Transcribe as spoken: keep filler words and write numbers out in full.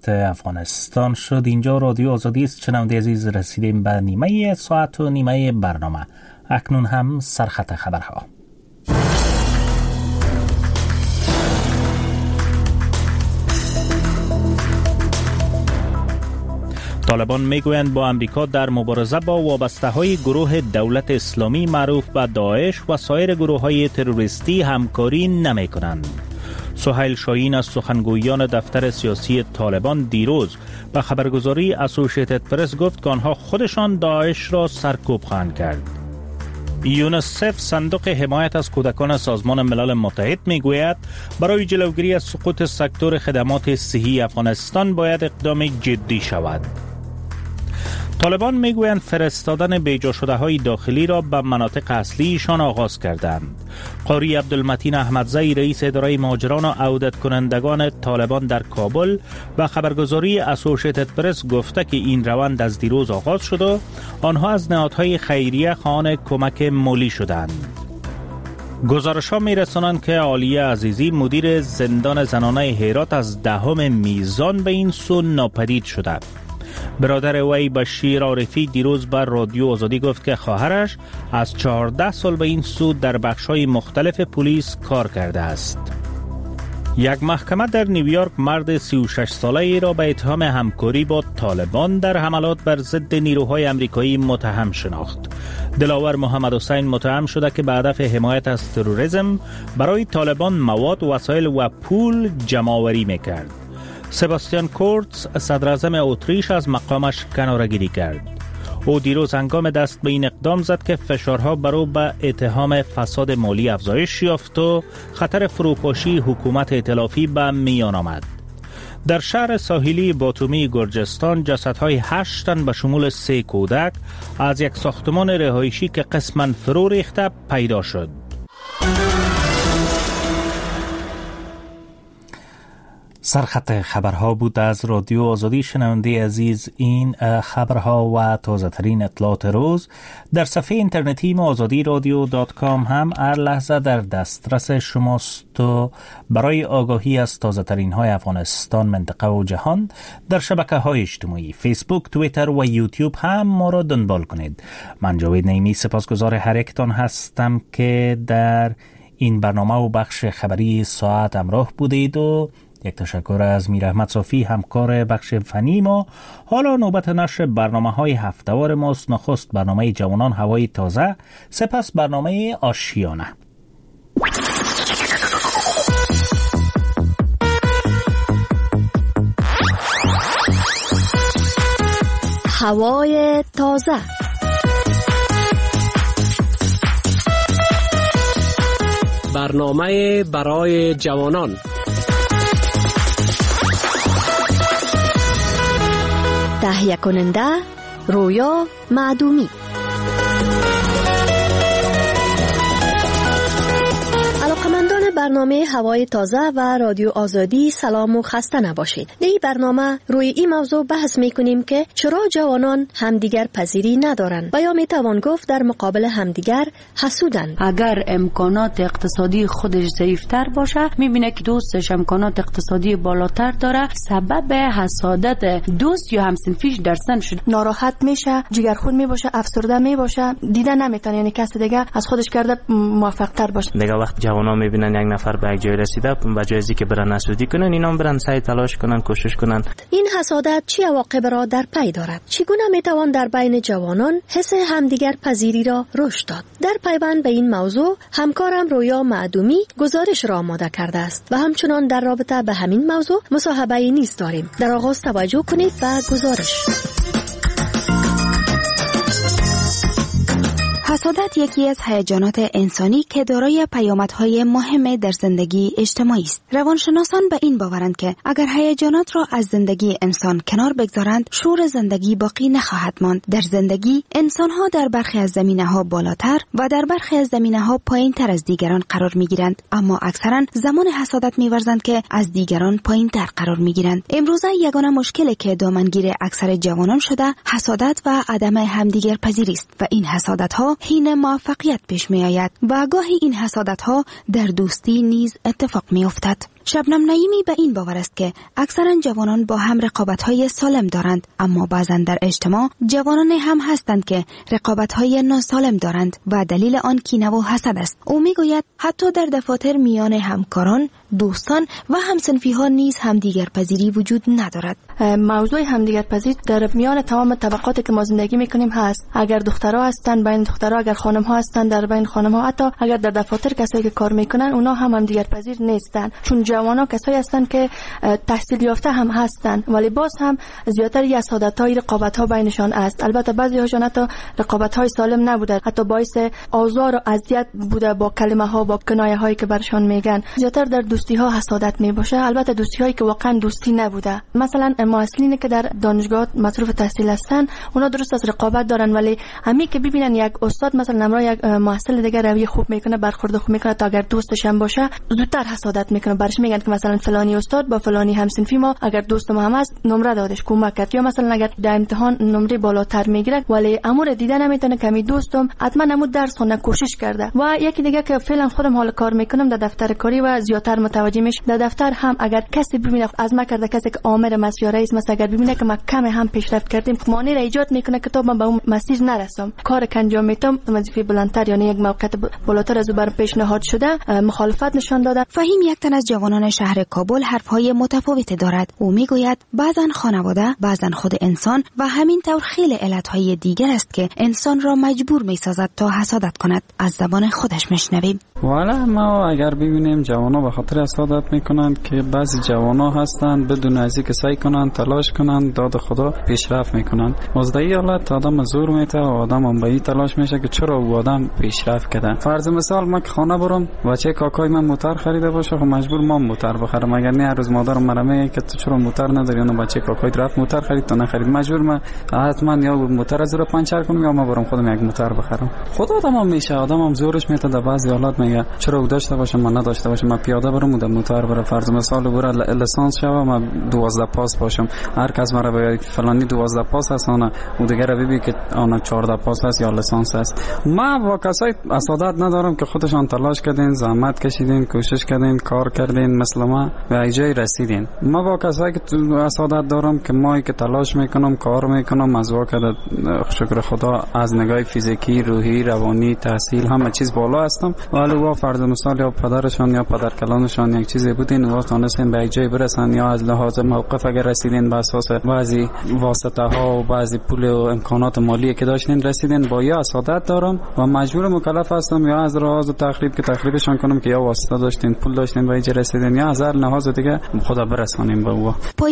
وقت افغانستان شد. اینجا رادیو آزادی است. شنونده عزیز، رسیدیم به نیمه ساعت و نیمه برنامه. اکنون هم سرخط خبرها. طالبان میگویند با امریکا در مبارزه با وابسته‌های گروه دولت اسلامی معروف به داعش و سایر گروه‌های تروریستی همکاری نمی‌کنند. سهیل شاهین از سخنگویان دفتر سیاسی طالبان دیروز به خبرگزاری اسوسییتد پرس گفت که آنها خودشان داعش را سرکوب خواهند کرد. یونیسف، صندوق حمایت از کودکان سازمان ملل متحد، میگوید برای جلوگیری از سقوط سکتور خدمات صحی افغانستان باید اقدام جدی شود. طالبان میگویند فرستادن بیجا شده های داخلی را به مناطق اصلیشان آغاز کردند. قاری عبدالمتین احمدزی، رئیس اداره مهاجران و عودت کنندگان طالبان در کابل، به خبرگزاری اسوسییتد پرس گفته که این روند از دیروز آغاز شد و آنها از نهادهای خیریه خواهان کمک مالی شدند. گزارش‌ها می‌رسانند که عالیه عزیزی، مدیر زندان زنانه هرات، از دهم میزان به این سو ناپدید شده. برادر وی بشیر عارفی دیروز بر رادیو آزادی گفت که خواهرش از چهارده سال به این سو در بخش‌های مختلف پلیس کار کرده است. یک محکمه در نیویورک مرد سی و شش ساله ای را به اتهام همکاری با طالبان در حملات بر ضد نیروهای آمریکایی متهم شناخت. دلاور محمد حسین متهم شده که به هدف حمایت از تروریسم برای طالبان مواد، وسایل و پول جمع‌آوری می‌کرد. سباستیان کورتز، صدر اعظم اتریش، از مقامش کناره‌گیری کرد. او دیروز هنگام دست به این اقدام زد که فشارها بر او به اتهام فساد مالی افزایش یافت و خطر فروپاشی حکومت ائتلافی به میان آمد. در شهر ساحلی باتومی گرجستان جسدهای هشت تن به شمول سه کودک از یک ساختمان رهایشی که قسماً فرو ریخته پیدا شد. سرخط خبرها بود از رادیو آزادی. شنونده عزیز، این خبرها و تازه ترین اطلاعات روز در صفحه اینترنتی ما آزادی رادیو دات کام هم هر لحظه در دسترس شماست و برای آگاهی از تازه ترین های افغانستان، منطقه و جهان در شبکه های اجتماعی فیسبوک، توییتر و یوتیوب هم ما را دنبال کنید. من جاوید نعیمی سپاسگزار هر یکتان هستم که در این برنامه و بخش خبری ساعت همراه بودید و یک تشکر از میر احمد صافی، همکار بخش فنی ما. حالا نوبت نشر برنامه های هفته‌وار ماست. نخست برنامه جوانان هوای تازه، سپس برنامه آشیانه. هوای تازه. برنامه برای جوانان. تهیه کننده رویا معدومی. علاقمندان برنامه هوای تازه و رادیو آزادی، سلام و خسته نباشید. در این برنامه روی این موضوع بحث میکنیم که چرا جوانان همدیگر پذیری ندارند و یا میتوان گفت در مقابل همدیگر حسودند. اگر امکانات اقتصادی خودش ضعیفتر باشه، میبینه که دوستش امکانات اقتصادی بالاتر داره، سبب حسادت دوست یا همسنفیش در سن شد. ناراحت میشه، جگرخون میباشه، افسرده میباشه، دیده نمیتونه یعنی کسی دیگه از خودش کرده موفق تر باشه. دیگه وقت جوانا میبینن یک نفر به یک جای رسیده، به جای اینکه برن حسودی کنن، اینا برن سعی تلاش کنن، کوشش کنن. این حسادت چه عواقب را در پی دارد؟ چگونه میتوان در بین جوانان حس همدیگر پذیری را رشد داد؟ در پیوند به این موضوع همکارم رویا معدومی گزارش را آماده کرده است و همچنان در رابطه به همین موضوع مصاحبه نیز داریم. در آغاز توجه کنید به گزارش. حسادت یکی از هیجانات انسانی که دارای پیامدهای مهم در زندگی اجتماعی است. روانشناسان به این باورند که اگر هیجانات را از زندگی انسان کنار بگذارند، شور زندگی باقی نخواهد ماند. در زندگی انسان‌ها در برخی از زمینه‌ها بالاتر و در برخی از زمینه‌ها پایین‌تر از دیگران قرار می‌گیرند، اما اکثراً زمان حسادت می‌ورزند که از دیگران پایین‌تر قرار می‌گیرند. امروزه یگانه مشکلی که دامنگیر اکثر جوانان شده، حسادت و عدم همدیگر پذیری است و این حسادت‌ها حین موفقیت پیش می آید و گاهی این حسادت ها در دوستی نیز اتفاق می افتد. شبنم نعیمی به این باور است که اکثرا جوانان با هم رقابت‌های سالم دارند، اما بعضا در اجتماع جوانان هم هستند که رقابت‌های ناسالم دارند و دلیل آن کینه و حسد است. او میگوید حتی در دفاتر میان همکاران، دوستان و همسنفی‌ها نیز همدیگر پذیری وجود ندارد. موضوع همدیگر پذیری در میان تمام طبقاتی که ما زندگی میکنیم هست. اگر دخترها هستن بین دخترها، اگر خانم‌ها هستن در بین خانم‌ها، حتی اگر در دفاتر کسایی که کار میکنن اونا هم همدیگر پذیر نیستن، چون جوانا کسایی هستن که تحصیل یافته هم هستن ولی باز هم زیاتر حسادت‌های رقابت‌ها بینشان است. البته بعضی هاشون حتی رقابت‌های سالم نبوده، حتی باعث آزار و اذیت بوده با کلمه‌ها، با کنایه‌هایی که برشان میگن. زیاتر در دوستی‌ها حسادت میباشه، البته دوستی‌هایی که واقعا دوستی نبوده. مثلا معلمینی که در دانشگاه مصروف تحصیل هستن اونا درست از رقابت دارن، ولی همین که ببینن یک استاد مثلا نمره یک محصل دیگه روی خوب میکنه، برخورد خوب میکنه، تا اگر دوستش هم باشه زودتر حسادت میکنه، برش میگن که مثلا فلانی استاد با فلانی همسنفی ما اگر دوست ما هم است نمره دادش، کمک کرد، یا مثلا اگر در امتحان نمره بالاتر میگیره ولی امور دیده نمیتونه که می دوستم حتما همون درس خونه کوشش کرده. و یکی دیگه که فعلا خودم حال کار میکنم در دفتر کاری و زیاتر متوجه میشم در دفتر هم اگر کسی ببینه از ما کرده، کسی که آمر مسیر رئیس مثلا اگر ببینه که ما کم هم پیشرفت کردیم، مانع را ایجاد میکنه که تا من به اون مسیر نرسم، کار که انجام میدم وظیفه بلندتر یعنی یک موقعیت بالاتر از بر پیشنهاد شده مخالفت نشان داده. فهیم یک تن از جوانان شهر کابل حرفهای متفاوتی دارد. او میگوید بعضن خانواده، بعضن خود انسان و همین طور خیلی علتهای دیگر است که انسان را مجبور میسازد تا حسادت کند. از زبان خودش میشنویم. والا ما اگر ببینیم جوانا به خاطر حسادت میکنند که بعضی جوانا هستند بدون از اینکه سعی کنند تلاش کنند داد خدا پیشرفت میکنند. از این حالت آدم زور میته و آدم هم به این تلاش میشه که چرا او آدم پیشرفت کرده. فرض مثال ما که خانه برم بچه کاکای من موتر خریده باشه خب مجبور ما موتر بخرم، اگر نه هر روز مادرم مرمه که تو چرا موتر نداری، اون بچه کاکای رفت موتر خرید تو نخرید، مجبور من حتما یا موتر از رو پنچر کنم یا ما برم خودم یک موتر بخرم. خود آدم هم میشه آدم هم زورش میته در بعضی حالات میگه چرا او داشته باشه من نداشته باشم، من پیاده برم و موتر برم. فرض مثال برای لیسانس شوم من دوازده پاس باشم، هر کس مرا بگه فلانی دوازده پاس هست اون او دیگه رو ببین که آن چهارده پاس هست یا لیسانس هست. ما با کسای حسادت ندارم که خودشان تلاش کردین، زحمت کشیدین، کوشش کردین، کار کردین، مثل ما به اینجای رسیدین. ما با کسایی که حسادت دارم که ما که تلاش میکنم، کار میکنم، از واقع شکر خدا از نگاه فیزیکی، روحی، روانی، تحصیل همه چیز بالا هستم، ولی وا فرض مثال یا پدرشان یا پدرکلانشان یک چیزی بودین و تونستین به اینجای برسن، یا از لحاظ موقف اگر رسیدین به اساس بعضی واسطه ها و بعضی پول و امکانات مالی که داشتین رسیدین. با یا حسادت دارم و مجبور مکلف هستم یا از لحاظ تخریب که تخریبشان کنم که یا واسطه داشتین، پول داشتین به اینجا رسیدین، یا از هر لحاظ دیگه خدا برسانیم به او.